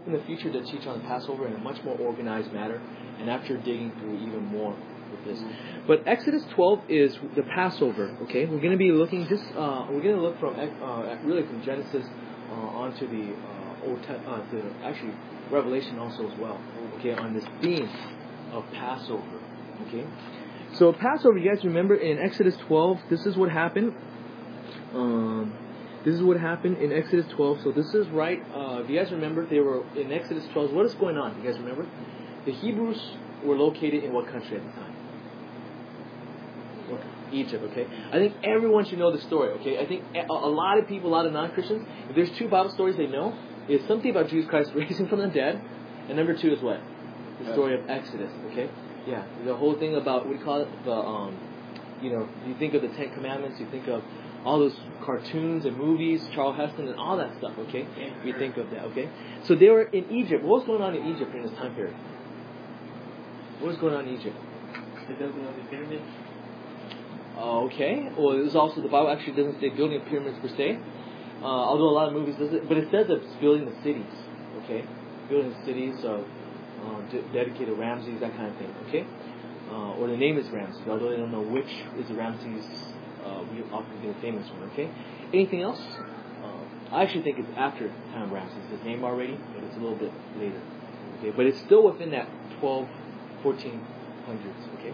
in the future to teach on the Passover in a much more organized manner, and after digging through even more with this. But Exodus 12 is the Passover. Okay, we're going to be looking we're going to look from really from Genesis onto the actually Revelation also as well. Okay, on this theme of Passover. Okay, so Passover, you guys remember in Exodus 12, this is what happened. This is what happened in Exodus 12. So this is right. If you guys remember, they were in Exodus 12. What is going on? You guys remember? The Hebrews were located in what country at the time? Egypt. Okay. I think everyone should know the story. Okay. I think a lot of people, a lot of non-Christians, if there's two Bible stories they know, it's something about Jesus Christ raising from the dead, and number two is what? The story of Exodus. Okay. Yeah. The whole thing about what do you call it? You think of the Ten Commandments. You think of all those cartoons and movies, Charles Heston and all that stuff, okay? We think of that, okay? So they were in Egypt. What was going on in Egypt during this time period? What was going on in Egypt? The building of the pyramids. Okay. Well, it was also, the Bible actually doesn't say building of pyramids per se, although a lot of movies does it, but it says it's building the cities, okay? Building the cities of dedicated Ramses, that kind of thing, okay? Or the name is Ramses, although they don't know which is the Ramses we often get a famous one, okay? Anything else? I actually think it's after time of Ramses. His name already, but it's a little bit later. Okay, but it's still within that 1400s, okay?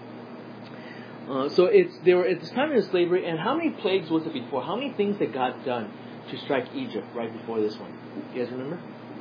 So they were at this time in slavery, and how many plagues was it before? How many things that God done to strike Egypt right before this one? You guys remember?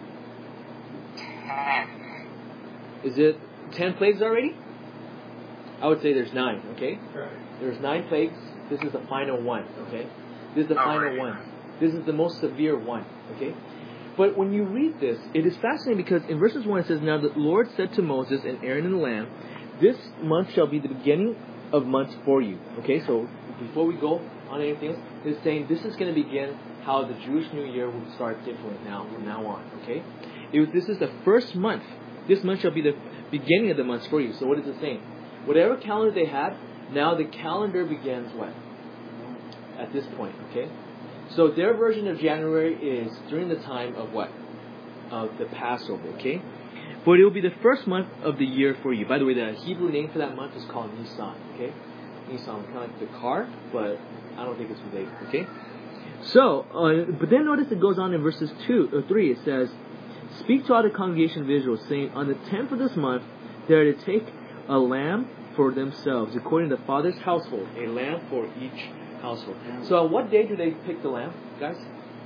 10. Is it 10 plagues already? I would say there's 9, okay? There's 9 plagues. This is the final one, okay? This is the final one. This is the most severe one, okay? But when you read this, it is fascinating because in verses 1 it says, "Now the Lord said to Moses and Aaron and the lamb, this month shall be the beginning of months for you." Okay, so before we go on anything else, it's saying this is going to begin how the Jewish New Year will start differently from now on, okay? This is the first month. This month shall be the beginning of the months for you. So what is it saying? Whatever calendar they had, now the calendar begins what? At this point, okay? So their version of January is during the time of what? Of the Passover, okay? But it will be the first month of the year for you. By the way, the Hebrew name for that month is called Nisan, okay? Nisan, kind of like the car, but I don't think it's related, okay? So, but then notice it goes on in verses 2 or 3. It says, "Speak to all the congregation of Israel, saying, on the 10th of this month, they are to take a lamb for themselves, according to the father's household." A lamb for each household. So on what day do they pick the lamb, guys?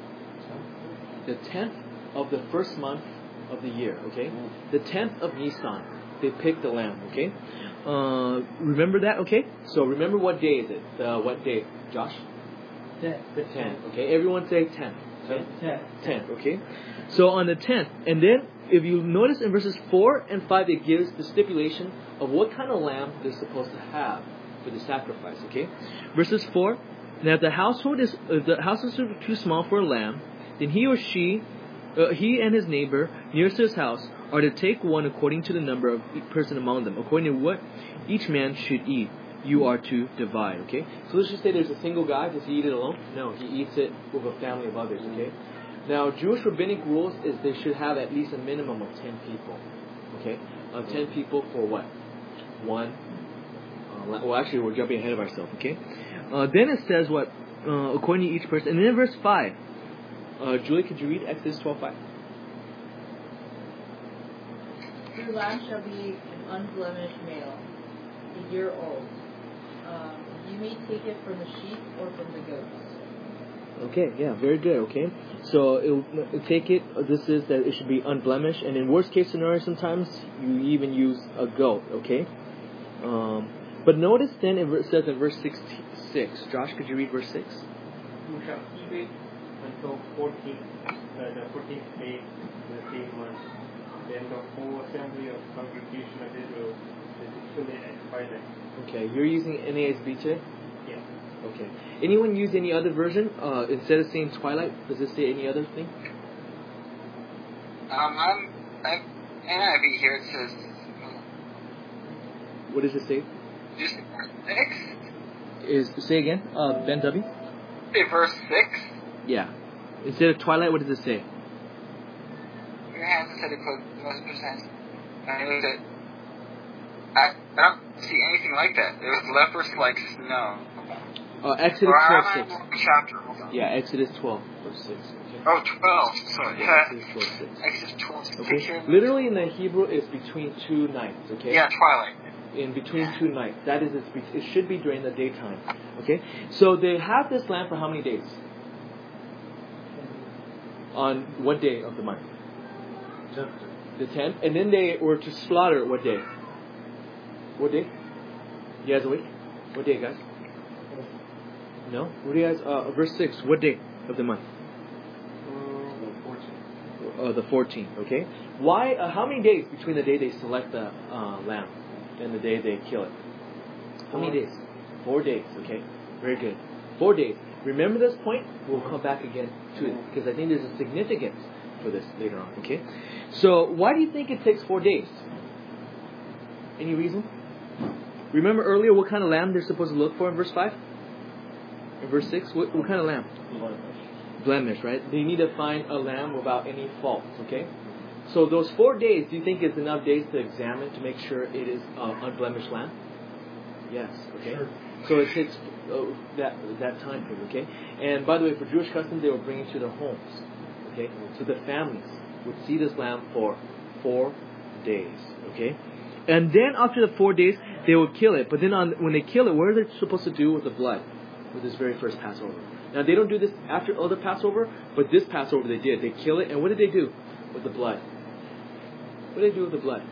The 10th of the first month of the year, okay? The 10th of Nisan, they pick the lamb, okay? Remember that, okay? So remember what day is it? What day, Josh? 10. Okay, everyone say 10. 10, okay? So on the 10th, and then if you notice in verses 4 and 5, it gives the stipulation of what kind of lamb they're supposed to have for the sacrifice, okay? Verses 4, "Now if the household is too small for a lamb, then he or she, he and his neighbor nearest to his house, are to take one according to the number of each person among them, according to what each man should eat. You are to divide," okay? So let's just say there's a single guy. Does he eat it alone? No, he eats it with a family of others, okay? Now, Jewish rabbinic rules is they should have at least a minimum of 10 people, okay? 10 people for what? One. Well, actually, we're jumping ahead of ourselves, okay? Then it says what? According to each person. And then verse 5. Julie, could you read Exodus 12:5? "Your lamb shall be an unblemished male, a year old. You may take it from the sheep or from the goats." Okay, yeah, very good, okay? So, it'll take it, this is that it should be unblemished, and in worst case scenario, sometimes you even use a goat, okay? But notice then it says in verse 6. Josh, could you read verse 6? "You shall keep it until the 14th day in the same month. Then the whole assembly of the congregation of Israel is to kill it at twilight." Okay, you're using NASB today? Yes. Okay. Anyone use any other version? Instead of saying twilight, does it say any other thing? I'm NIV here. It says. What does it say? Just verse 6. Say again, Ben W. Say verse 6. Yeah. Instead of twilight, what does it say? your hands instead of closing your hands. And it was I don't see anything like that. It was leprous like snow. Exodus 12:6. Chapter. Yeah, Exodus 12, verse 6. Okay. Oh, 12. Sorry. Yeah, Exodus 12:6. Exodus 12. Okay. Literally in the Hebrew, it's between two nights. Okay. Yeah, twilight. In between two nights. That is, it should be during the daytime. Okay. So they have this lamb for how many days? On what day of the month? The 10th. And then they were to slaughter what day? What day? You guys awake? What day, guys? No? What do you guys? Verse 6. What day of the month? The 14th. Okay. Why? How many days between the day they select the lamb and the day they kill it? How many days? 4 days. Okay. Very good. 4 days. Remember this point? We'll come back again to it because I think there's a significance for this later on. Okay. So why do you think it takes 4 days? Any reason? Remember earlier what kind of lamb they're supposed to look for in verse 5? In verse 6? What kind of lamb? Blemish, right? They need to find a lamb without any faults, okay? So those 4 days, do you think is enough days to examine to make sure it is unblemished lamb? Yes, okay? Sure. So it takes that time period, okay? And by the way, for Jewish custom, they would bring it to their homes, okay? So the families would see this lamb for 4 days, okay? And then after the 4 days, they would kill it. But then when they kill it, what are they supposed to do with the blood? With this very first Passover. Now they don't do this after other Passover, but this Passover they did. They kill it, and what did they do with the blood? What did they do with the blood?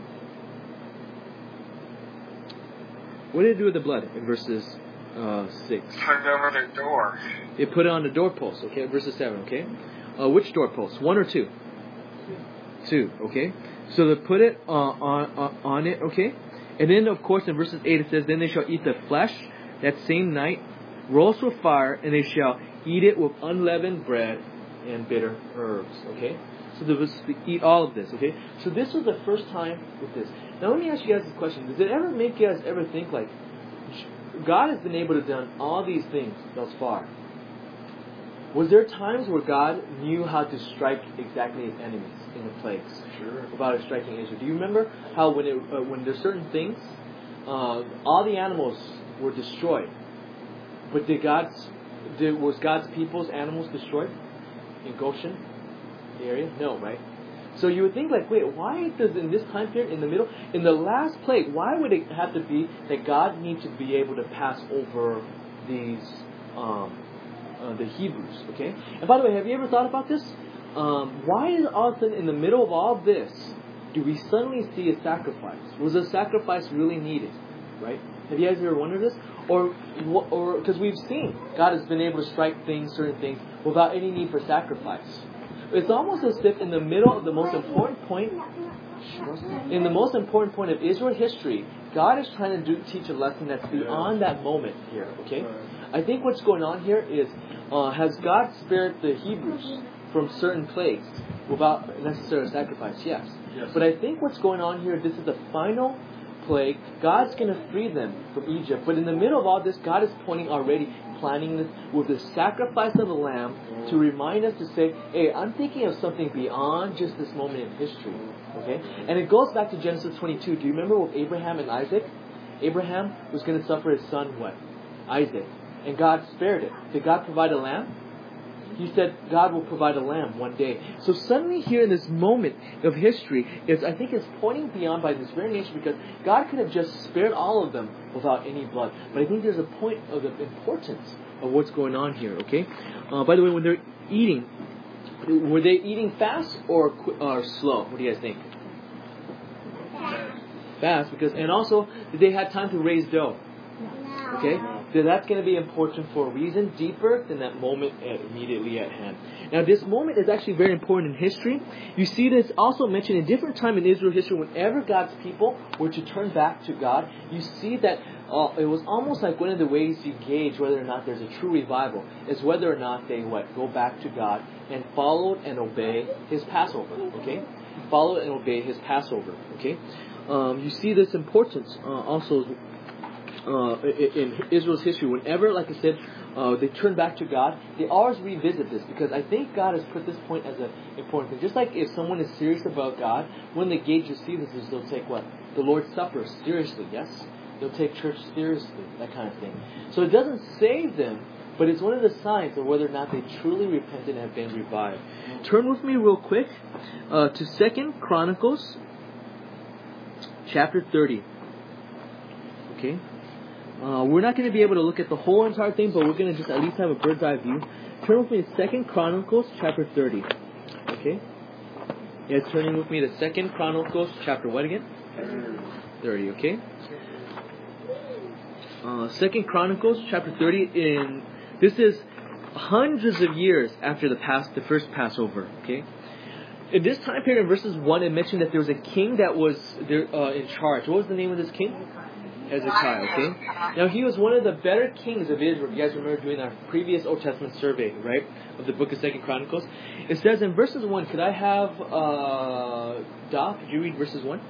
What did they do with the blood in verses 6? Put it over their door. They put it on the doorpost, okay? Verses 7, okay? Which doorpost? 1 or 2? 2, okay? So they put it on it, okay? And then, of course, in verses 8 it says, then they shall eat the flesh that same night, roast with fire, and they shall eat it with unleavened bread and bitter herbs. Okay? So they will eat all of this. Okay? So this was the first time with this. Now let me ask you guys this question. Does it ever make you guys ever think like, God has been able to do all these things thus far. Was there times where God knew how to strike exactly his enemies in the plagues? Sure. About striking Israel. Do you remember how when there's certain things, all the animals were destroyed? But was God's people's animals destroyed in Goshen, the area? No, right? So you would think like, wait, why does in this time period, in the middle, in the last plague, why would it have to be that God needs to be able to pass over these, the Hebrews, okay? And by the way, have you ever thought about this? Why is all of a sudden in the middle of all this, do we suddenly see a sacrifice? Was a sacrifice really needed, right? Have you guys ever wondered this? Or because we've seen God has been able to strike certain things, without any need for sacrifice. It's almost as if in the middle of the most important point, of Israel history, God is trying to teach a lesson that's beyond that moment here. Okay, I think what's going on here is, has God spared the Hebrews from certain plagues without necessary sacrifice? Yes. But I think what's going on here, this is the final plague. God's going to free them from Egypt. But in the middle of all this, God is planning this with the sacrifice of the lamb to remind us to say, hey, I'm thinking of something beyond just this moment in history. Okay? And it goes back to Genesis 22. Do you remember with Abraham and Isaac? Abraham was going to suffer his son, what? Isaac. And God spared it. Did God provide a lamb? He said God will provide a lamb one day. So suddenly here in this moment of history, I think it's pointing beyond by this very nature, because God could have just spared all of them without any blood. But I think there's a point of the importance of what's going on here, okay? By the way, when they're eating, were they eating fast or slow? What do you guys think? Fast, and also, did they have time to raise dough? Okay? So that's going to be important for a reason deeper than that moment immediately at hand. Now, this moment is actually very important in history. You see this also mentioned in different time in Israel history. Whenever God's people were to turn back to God, you see that it was almost like one of the ways you gauge whether or not there's a true revival is whether or not they go back to God and follow and obey His Passover. Okay, follow and obey His Passover. Okay, you see this importance also. In Israel's history, whenever, like I said, they turn back to God, they always revisit this, because I think God has put this point as an important thing. Just like if someone is serious about God, when they gauge Josephus, they'll take what? The Lord's Supper seriously, yes? They'll take church seriously, that kind of thing. So it doesn't save them, but it's one of the signs of whether or not they truly repented and have been revived. Turn with me real quick to 2 Chronicles chapter 30. Okay? We're not going to be able to look at the whole entire thing, but we're going to just at least have a bird's eye view. Turn with me to 2 Chronicles chapter 30. Okay? Yeah, turning with me to 2 Chronicles chapter what again? 30, okay? 2 Chronicles chapter 30, this is hundreds of years after the first Passover, okay? In this time period, in verses 1, it mentioned that there was a king that was there, in charge. What was the name of this king? Hezekiah, okay? Now, he was one of the better kings of Israel. You guys remember doing our previous Old Testament survey, right? Of the book of 2 Chronicles. It says in verses 1, could I have, Doc, could you read verses 1?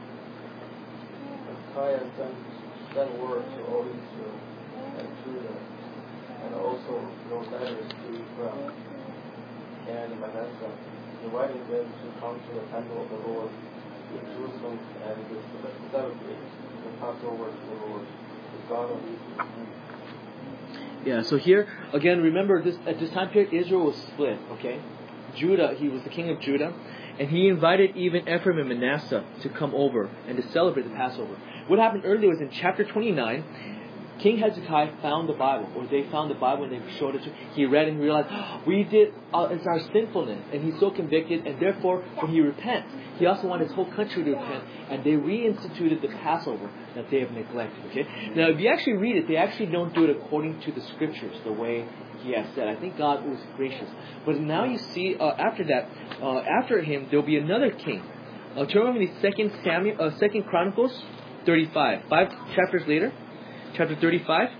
Hezekiah sent word to all Israel and Judah, and also wrote letters to Ephraim and Manasseh, inviting them to come to the temple of the Lord in Jerusalem and to celebrate the Passover to the Lord, the God of Israel. Yeah, so here, again, remember, at this time period, Israel was split, okay? Judah, he was the king of Judah, and he invited even Ephraim and Manasseh to come over and to celebrate the Passover. What happened earlier was in chapter 29, King Hezekiah found the Bible, or they found the Bible and they showed it to him. He read and he realized, it's our sinfulness, and he's so convicted, and therefore, when he repents, he also wanted his whole country to repent, and they reinstituted the Passover that they have neglected, okay? Now, if you actually read it, they actually don't do it according to the scriptures, the way he has said. I think God was gracious. But now you see, after him, there'll be another king. Turn with me to 2 Chronicles 35. 5 chapters later, chapter 35.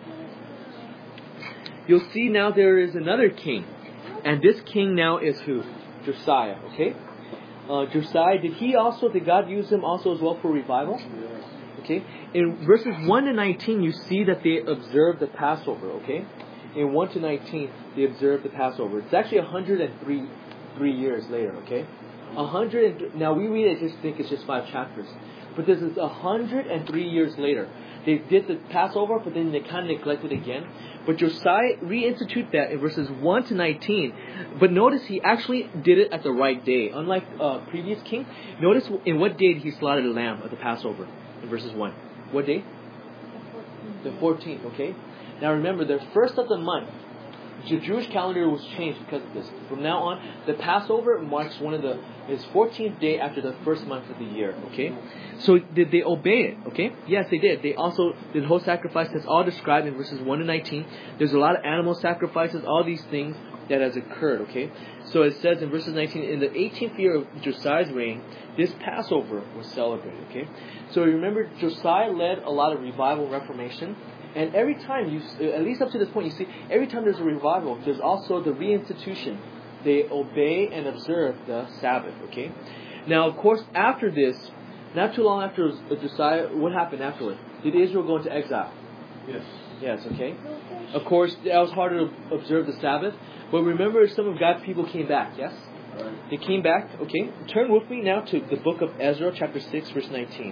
You'll see now there is another king. And this king now is who? Josiah, okay? Josiah, did God use him also as well for revival? Okay? In verses 1 to 19, you see that they observed the Passover, okay? In 1 to 19, they observed the Passover. It's actually 103 years later, okay? Now we read it, just think it's just 5 chapters. But this is 103 years later. They did the Passover, but then they kind of neglected again. But Josiah reinstituted that in verses 1 to 19. But notice he actually did it at the right day. Unlike previous king, notice in what day did he slaughter the lamb of the Passover in verses 1. What day? The 14th, okay? Now remember, the first of the month, the Jewish calendar was changed because of this. From now on, the Passover marks is 14th day after the first month of the year, okay? So did they obey it, okay? Yes, they did. They also did whole sacrifice. That's all described in verses 1 to 19. There's a lot of animal sacrifices, all these things that has occurred, okay? So it says in verses 19, in the 18th year of Josiah's reign, this Passover was celebrated, okay? So remember, Josiah led a lot of revival and reformation. And every time, at least up to this point, you see, every time there's a revival, there's also the reinstitution. They obey and observe the Sabbath, okay? Now, of course, after this, not too long after Josiah, what happened afterward? Did Israel go into exile? Yes. Yes, okay. Of course, that was harder to observe the Sabbath. But remember, some of God's people came back, yes? Right. They came back, okay? Turn with me now to the book of Ezra, chapter 6, verse 19.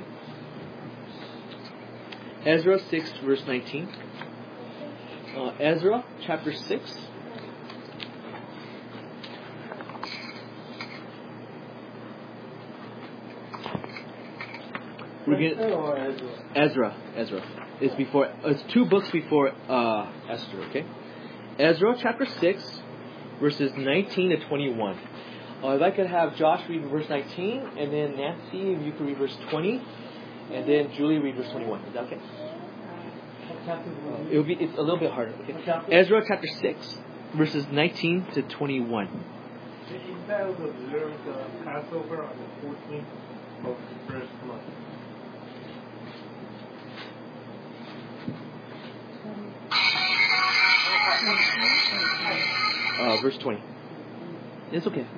Ezra 6, verse 19. Ezra, chapter 6. Ezra. It's 2 books before Esther, okay? Ezra, chapter 6, verses 19 to 21. If I could have Josh read verse 19, and then Nancy, if you could read verse 20, and then Julie read verse 21. Is that okay? It's a little bit harder. Okay? Ezra chapter 6, verses 19 to 21. The Israel observed the Passover on the 14th of the first month. Verse 20. It's okay.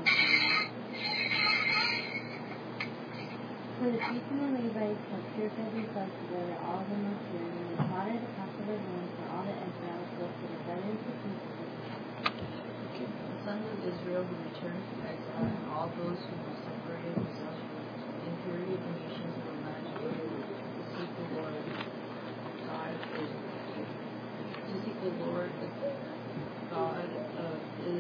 For the priests and the Levites have purified themselves together all of them of sin, and they slaughtered the Passover their land, for all the exiles left to the veterans of peace. The sons of Israel who returned from exile, and all those who were separated themselves from the impurity of the nations of the land to seek the Lord God of Israel. To seek the Lord God of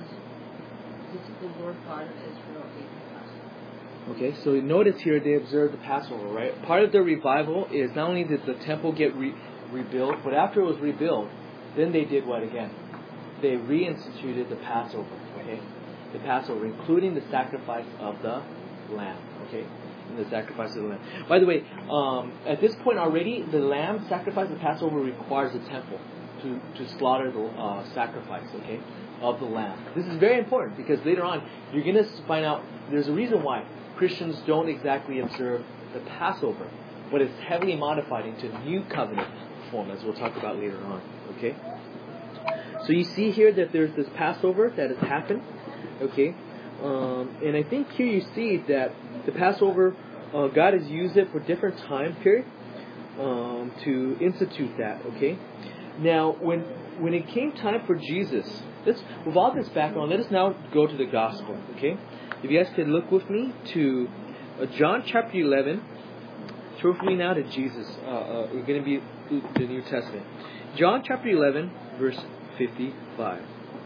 Israel ate the Passover. Okay, so notice here they observed the Passover, right? Part of their revival is not only did the temple get rebuilt, but after it was rebuilt, then they did what again? They reinstituted the Passover, okay? The Passover, including the sacrifice of the lamb, okay? And the sacrifice of the lamb. By the way, at this point already, the lamb sacrifice of Passover requires the temple to slaughter the sacrifice, okay, of the lamb. This is very important because later on, you're going to find out there's a reason why Christians don't exactly observe the Passover, but it's heavily modified into New Covenant form, as we'll talk about later on, okay? So you see here that there's this Passover that has happened, okay? And I think here you see that the Passover, God has used it for different time period to institute that, okay? Now, when it came time for Jesus, with all this background, let us now go to the Gospel, okay? If you guys could look with me to John chapter 11. Turn with me now to Jesus. We're going to be the New Testament. John chapter 11, verse 55.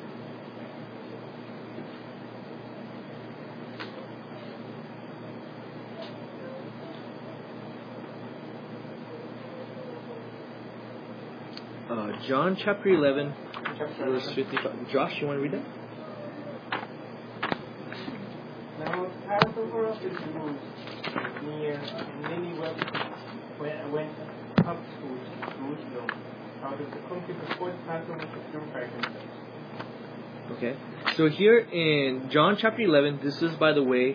John chapter 11, verse 55. Josh, you want to read that? Now Passover of the Jews near, and many went up to Jerusalem out of the country before the Passover to purify themselves. Okay. So here in John chapter 11, this is, by the way,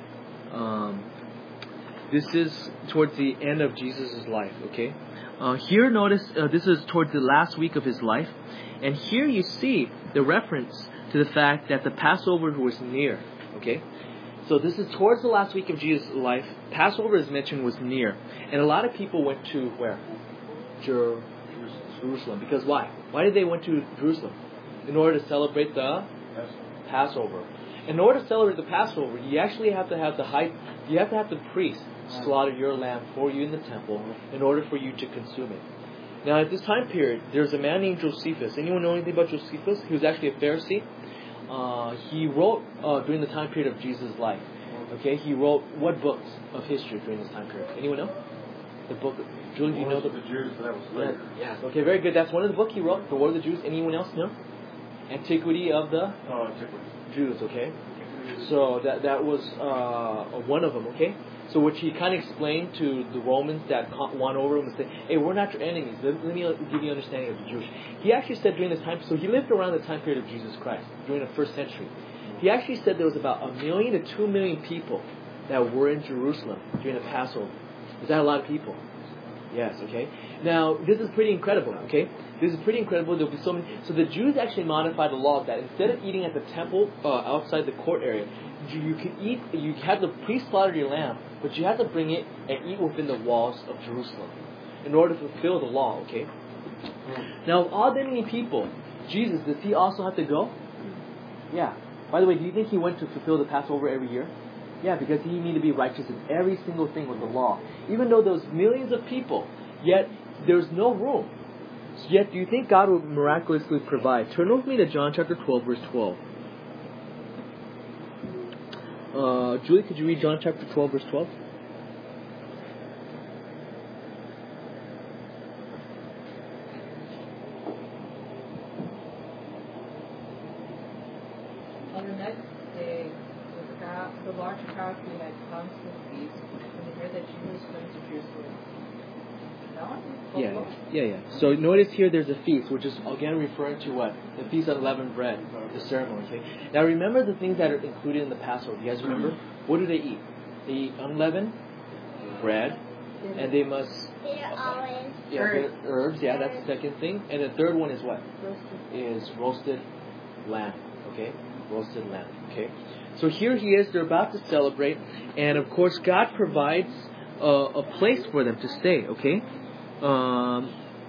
this is towards the end of Jesus' life, okay? Here, notice, this is towards the last week of his life. And here you see the reference to the fact that the Passover was near, okay? So this is towards the last week of Jesus' life. Passover, as mentioned, was near. And a lot of people went to where? Jerusalem. Because why? Why did they went to Jerusalem? In order to celebrate the Passover. In order to celebrate the Passover, you actually have to have the priest slaughter your lamb for you in the temple in order for you to consume it. Now, at this time period, there's a man named Josephus. Anyone know anything about Josephus? He was actually a Pharisee. He wrote during the time period of Jesus' life. Okay, he wrote what books of history during this time period? Anyone know? The book. Julie, do you know the Jews? That was later. Yes. Okay, very good. That's one of the books he wrote. The War of the Jews. Anyone else know? Antiquity of the Jews. Okay. So that was one of them. Okay. So which he kind of explained to the Romans that won over him and said, hey, we're not your enemies. Let me give you an understanding of the Jewish. He actually said during this time, so he lived around the time period of Jesus Christ, during the first century. He actually said there was about 1 million to 2 million people that were in Jerusalem during the Passover. Is that a lot of people? Yes, okay. Now, this is pretty incredible, okay? This is pretty incredible. There'll be so many. So the Jews actually modified the law that instead of eating at the temple outside the court area, you could eat. You had the priest slaughter your lamb, but you had to bring it and eat within the walls of Jerusalem in order to fulfill the law. Okay. Now, of all that many people, Jesus, does he also have to go? Yeah. By the way, do you think he went to fulfill the Passover every year? Yeah, because he needed to be righteous in every single thing with the law. Even though there was millions of people, yet there's no room. Yet, do you think God will miraculously provide? Turn with me to John chapter 12, verse 12. Julie, could you read John chapter 12, verse 12? On the next day, the large crowd who had come to the feast, when they heard that Jesus was coming to Jerusalem. Yeah. So notice here there's a feast, which is again referring to what? The Feast of Unleavened Bread, the ceremony. Okay? Now remember the things that are included in the Passover. You guys remember? What do they eat? They eat unleavened bread, and they must herbs. Yeah, that's the second thing. And the third one is what? Is roasted lamb. Okay, roasted lamb. Okay. So here he is. They're about to celebrate, and of course God provides a place for them to stay. Okay.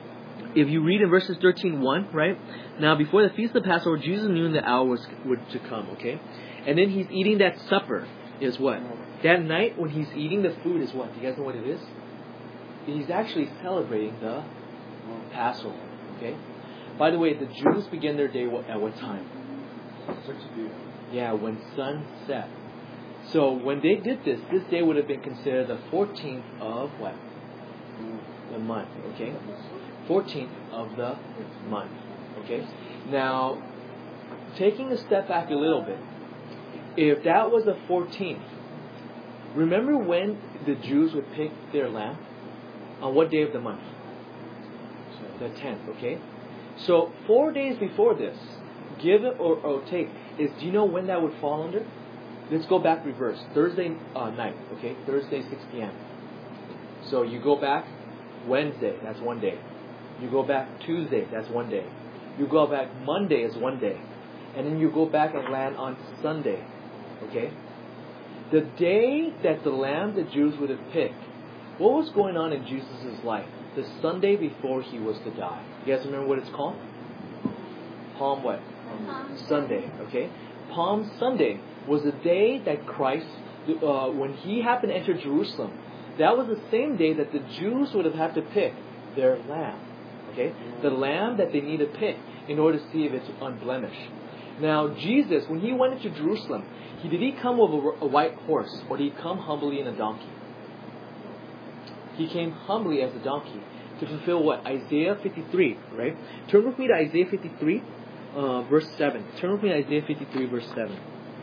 if you read in verses 13:1, right? Now, before the feast of the Passover, Jesus knew the hour was to come, okay? And then he's eating that supper is what? That night when he's eating the food is what? Do you guys know what it is? He's actually celebrating the Passover, okay? By the way, the Jews begin their day at what time? 6 p.m. Yeah, when sun set. So when they did this day would have been considered the 14th of what? The month, okay? 14th of the month, okay? Now, taking a step back a little bit, if that was the 14th, remember when the Jews would pick their lamb? On what day of the month? The 10th, okay? So 4 days before this, give it or take, do you know when that would fall under? Let's go back reverse. Thursday night, okay? Thursday, 6 p.m. So you go back Wednesday, that's 1 day. You go back Tuesday, that's 1 day. You go back Monday is 1 day. And then you go back and land on Sunday, okay? The day that the lamb the Jews would have picked, what was going on in Jesus' life? The Sunday before he was to die. You guys remember what it's called? Palm what? Sunday, okay? Palm Sunday was the day that Christ, when he happened to enter Jerusalem, that was the same day that the Jews would have had to pick their lamb, okay? The lamb that they need to pick in order to see if it's unblemished. Now, Jesus, when he went into Jerusalem, did he come with a white horse, or did he come humbly in a donkey? He came humbly as a donkey to fulfill what? Isaiah 53, right? Turn with me to Isaiah 53, verse 7. Turn with me to Isaiah 53, verse 7.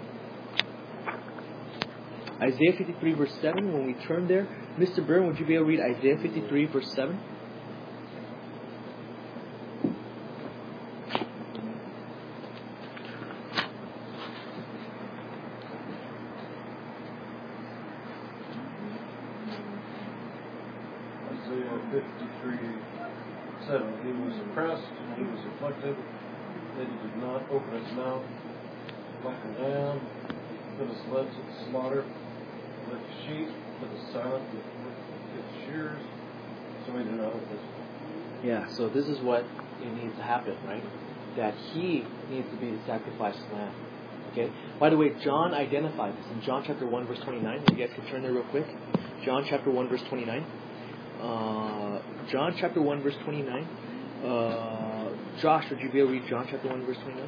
Isaiah 53, verse 7. When we turn there, Mr. Byrne, would you be able to read Isaiah 53, verse 7? Isaiah 53, 7. He was oppressed, and he was afflicted, that he did not open his mouth. Like a lamb that is led to the slaughter, like a sheep that is silent with its shears, so he did not open his mouth. Yeah, so this is what it needs to happen, right? That he needs to be the sacrificed lamb. Okay? By the way, John identified this in John chapter 1, verse 29. You guys can turn there real quick. John chapter 1, verse 29. John chapter 1, verse 29. Josh, would you be able to read John chapter 1, verse 29?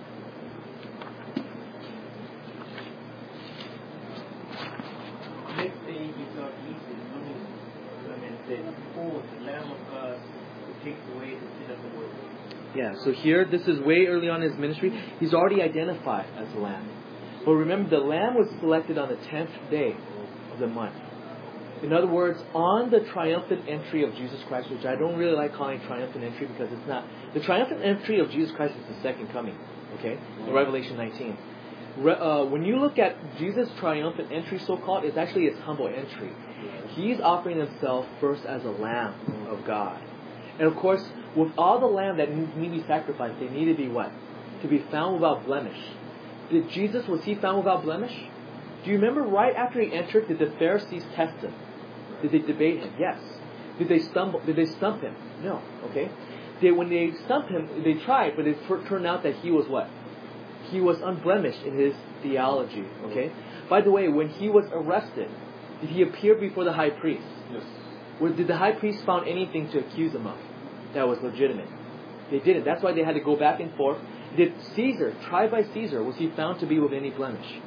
Next day he saw Jesus coming to him and said, "Behold, the Lamb of God who takes away the sin of the world." Yeah, so here, this is way early on in his ministry. He's already identified as the lamb. But remember, the lamb was selected on the 10th day of the month. In other words, on the triumphant entry of Jesus Christ, which I don't really like calling triumphant entry because it's not. The triumphant entry of Jesus Christ is the second coming, okay? In Revelation 19. When you look at Jesus' triumphant entry, so-called, it's actually his humble entry. He's offering himself first as a lamb of God. And of course, with all the lamb that need to be sacrificed, they need to be what? To be found without blemish. Was he found without blemish? Do you remember right after he entered, did the Pharisees test him? Did they debate him? Yes. Did they stump him? No. Okay? When they stumped him, they tried, but it turned out that he was what? He was unblemished in his theology. Okay? By the way, when he was arrested, did he appear before the high priest? Yes. Did the high priest found anything to accuse him of that was legitimate? They didn't. That's why they had to go back and forth. Did Caesar, tried by Caesar, was he found to be with any blemish?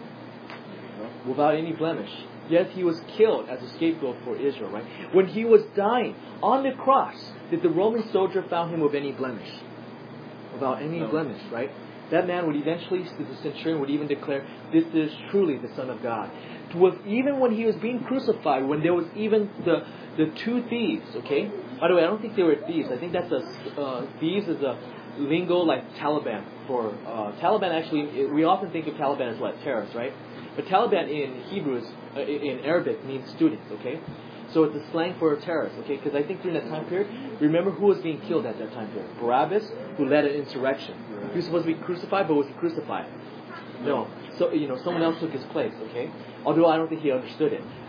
Without any blemish. Yes, he was killed as a scapegoat for Israel, right? When he was dying on the cross, did the Roman soldier found him with any blemish? Without any blemish, right? That man would eventually, the centurion would even declare, "This is truly the Son of God." Even when he was being crucified, when there was even the two thieves, okay? By the way, I don't think they were thieves. I think that's thieves is a lingo like Taliban. For Taliban, actually, we often think of Taliban as what? Terrorists, right? But Taliban in Hebrew, in Arabic, means students, okay? So it's a slang for terrorists, okay? Because I think during that time period, remember who was being killed at that time period? Barabbas, who led an insurrection. He was supposed to be crucified, but was he crucified? No. So, someone else took his place, okay? Although I don't think he understood it.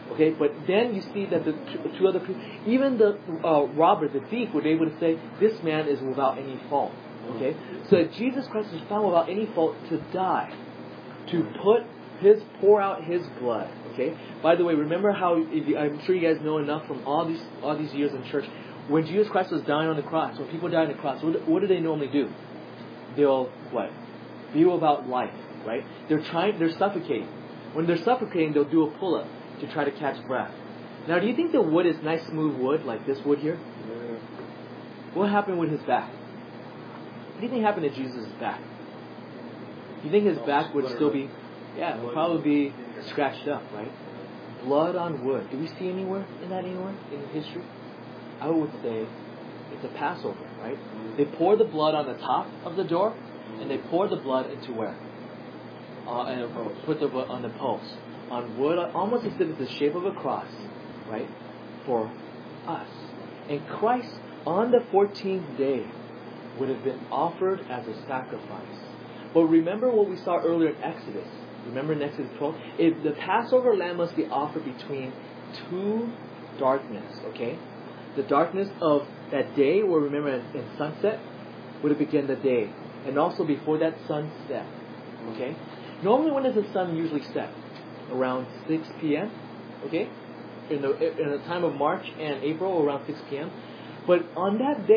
Okay, but then you see that the two other people, even the robber, the thief, were able to say, this man is without any fault. Okay, so that Jesus Christ was found without any fault to die, to pour out His blood. Okay. By the way, remember how I'm sure you guys know enough from all these years in church. When Jesus Christ was dying on the cross, when people die on the cross, what do they normally do? They'll what? Be about life, right? They're suffocating. When they're suffocating, they'll do a pull-up to try to catch breath. Now, do you think the wood is nice, smooth wood like this wood here? Yeah. What happened with his back? What do you think happened to Jesus' back? Do you think his back would still be? Yeah, it would probably be scratched up, right? Blood on wood. Do we see anywhere in history? I would say it's a Passover, right? They pour the blood on the top of the door, and they pour the blood into where? And put the blood on the post. On wood, almost as if it's the shape of a cross, right? For us. And Christ, on the 14th day, would have been offered as a sacrifice. But remember what we saw earlier in Exodus. Remember in Exodus 12? If the Passover lamb must be offered between two darkness, okay? The darkness of that day, where remember in sunset, would have begun the day. And also before that sunset, okay? Normally when does the sun usually set? Around 6 p.m., okay? In the time of March and April, around 6 p.m. But on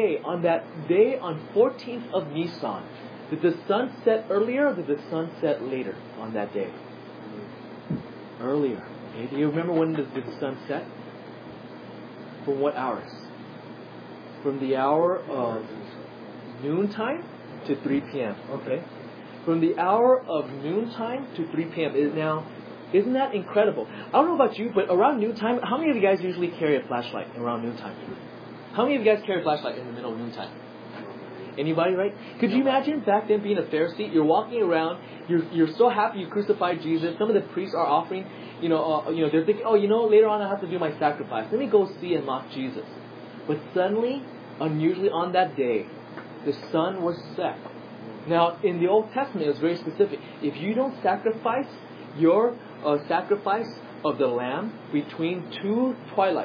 14th of Nisan, did the sun set earlier or did the sun set later on that day? Earlier. Okay? Do you remember when did the sun set? From what hours? From the hour of noontime to 3 p.m. Okay? From the hour of noontime to 3 p.m. Isn't that incredible? I don't know about you, but around noontime, how many of you guys usually carry a flashlight around noontime? How many of you guys carry a flashlight in the middle of noontime? Anybody, right? Could you imagine back then being a Pharisee? You're walking around, you're so happy you crucified Jesus. Some of the priests are offering, they're thinking, later on I have to do my sacrifice. Let me go see and mock Jesus. But suddenly, unusually on that day, the sun was set. Now, in the Old Testament, it was very specific. If you don't sacrifice your sacrifice of the lamb between two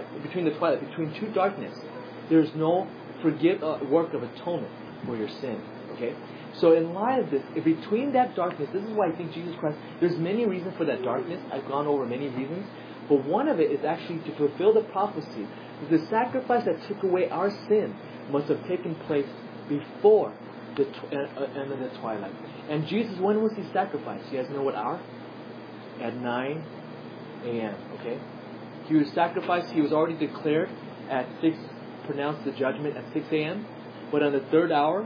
darkness, there's no work of atonement for your sin. Okay? So in light of this, between that darkness, this is why I think Jesus Christ, there's many reasons for that darkness. I've gone over many reasons. But one of it is actually to fulfill the prophecy. The sacrifice that took away our sin must have taken place before the end of the twilight. And Jesus, when was He sacrificed? You guys know what hour? At 9 a.m. Okay? He was sacrificed. He was already declared at 6, pronounced the judgment at 6 a.m. But on the third hour,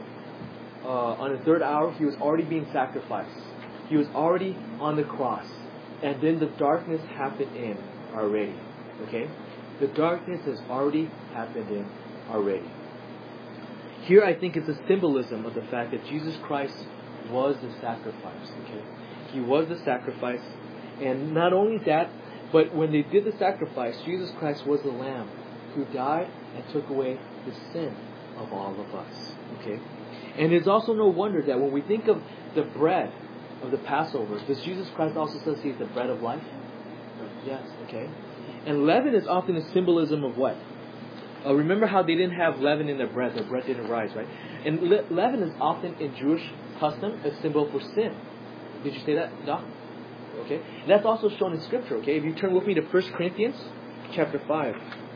He was already being sacrificed. He was already on the cross. And then the darkness happened in already. Okay? The darkness has already happened in already. Here I think it's a symbolism of the fact that Jesus Christ was the sacrifice. Okay? He was the sacrifice. And not only that, but when they did the sacrifice, Jesus Christ was the Lamb who died and took away the sin of all of us. Okay? And it's also no wonder that when we think of the bread of the Passover, does Jesus Christ also say He's the bread of life? Yes, okay. And leaven is often a symbolism of what? Remember how they didn't have leaven in their bread didn't rise, right? And leaven is often in Jewish custom a symbol for sin. Did you say that, Doc? Okay. And that's also shown in Scripture, okay? If you turn with me to 1 Corinthians chapter 5.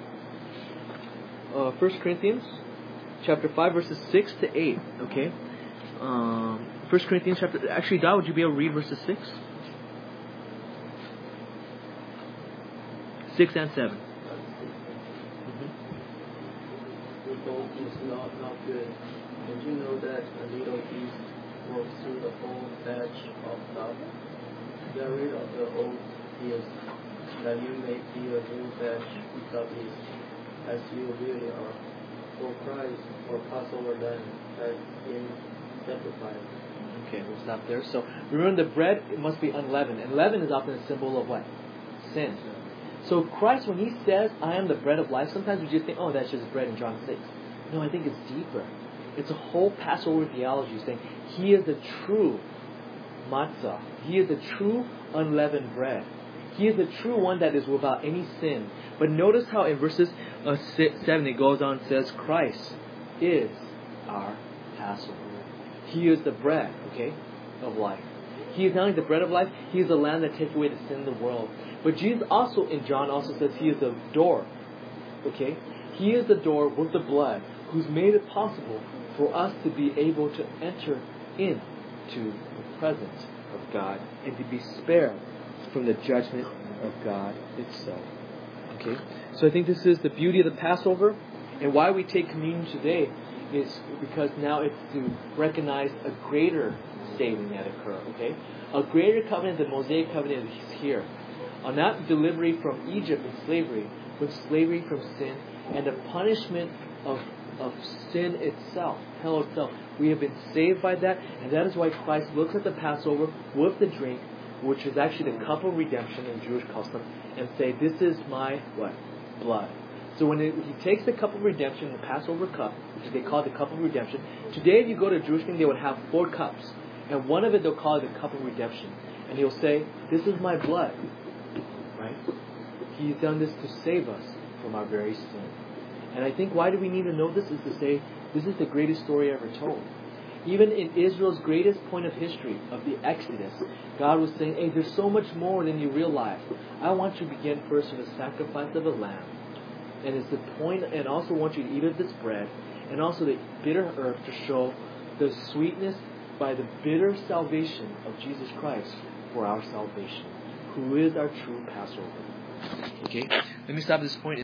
1 Corinthians chapter 5 verses 6 to 8, okay? 1 Corinthians chapter... Actually, Doc, would you be able to read verses 6? 6 and 7. Your gold is not good. Don't you know that a little yeast works through the whole batch of flour? Get rid of the old yeast, that you may be a new batch without yeast, as you really are. For Christ, or Passover lamb, has been sacrificed. Okay, we'll stop there. So remember, the bread, it must be unleavened, and leaven is often a symbol of what? Sin. So Christ, when He says, I am the bread of life, sometimes we just think, oh, that's just bread in John 6. No, I think it's deeper. It's a whole Passover theology saying He is the true matzah. He is the true unleavened bread. He is the true one that is without any sin. But notice how in verses 7 it goes on and says, Christ is our Passover. He is the bread, okay, of life. He is not only the bread of life, He is the Lamb that takes away the sin of the world. But Jesus also, in John, also says He is the door, okay? He is the door with the blood, who's made it possible for us to be able to enter into the presence of God and to be spared from the judgment of God itself. Okay? So I think this is the beauty of the Passover, and why we take communion today is because now it's to recognize a greater saving that occurred. Okay? A greater covenant, the Mosaic covenant is here. On that delivery from Egypt and slavery, with slavery from sin, and the punishment of sin itself, hell itself. We have been saved by that, and that is why Christ looks at the Passover with the drink, which is actually the cup of redemption in Jewish custom, and say, this is my, what? Blood. So when He takes the cup of redemption, the Passover cup, which they call it the cup of redemption, today if you go to a Jewish thing, they would have 4 cups, and one of it they'll call it the cup of redemption. And He'll say, this is my blood. Right? He's done this to save us from our very sin. And I think why do we need to know this is to say, this is the greatest story ever told. Even in Israel's greatest point of history, of the Exodus, God was saying, hey, there's so much more than you realize. I want you to begin first with the sacrifice of a lamb. And it's the point, and also want you to eat of this bread, and also the bitter herb to show the sweetness by the bitter salvation of Jesus Christ for our salvation, who is our true Passover. Okay? Let me stop at this point.